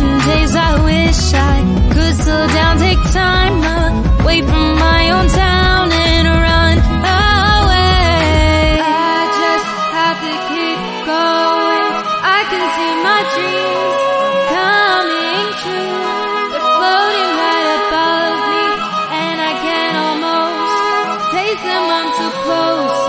Some days I wish I could slow down, take time away from my own town and run away. I just have to keep going. I can see my dreams coming true. They're floating right above me, and I can almost taste them. I'm too close.